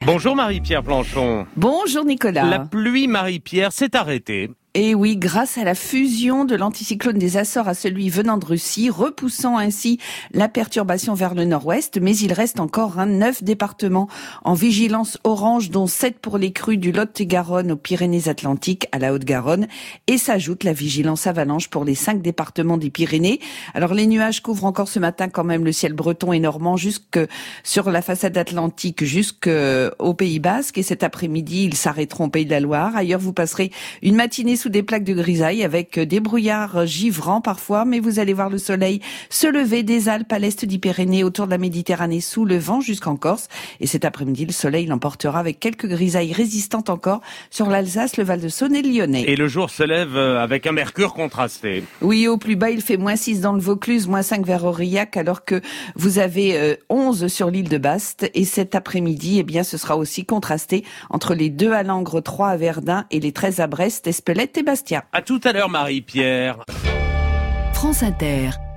Bonjour Marie-Pierre Planchon. Bonjour Nicolas. La pluie Marie-Pierre s'est arrêtée. Et oui, grâce à la fusion de l'anticyclone des Açores à celui venant de Russie, repoussant ainsi la perturbation vers le nord-ouest, mais il reste encore 9 départements en vigilance orange, dont 7 pour les crues du Lot-et-Garonne aux Pyrénées-Atlantiques à la Haute-Garonne, et s'ajoute la vigilance avalanche pour les 5 départements des Pyrénées. Alors les nuages couvrent encore ce matin quand même le ciel breton et normand jusque sur la façade atlantique, jusqu'au Pays Basque, et cet après-midi ils s'arrêteront au Pays de la Loire. Ailleurs vous passerez une matinée sous des plaques de grisaille avec des brouillards givrants parfois, mais vous allez voir le soleil se lever des Alpes à l'est des Pyrénées, autour de la Méditerranée, sous le vent jusqu'en Corse. Et cet après-midi, le soleil l'emportera avec quelques grisailles résistantes encore sur l'Alsace, le Val-de-Saône et le Lyonnais. Et le jour se lève avec un mercure contrasté. Oui, au plus bas, il fait -6 dans le Vaucluse, -5 vers Aurillac, alors que vous avez 11 sur l'île de Baste. Et cet après-midi, eh bien, ce sera aussi contrasté entre les 2 à Langres, 3 à Verdun et les 13 à Brest, Espelette et Bastia. À tout à l'heure Marie-Pierre. France Inter.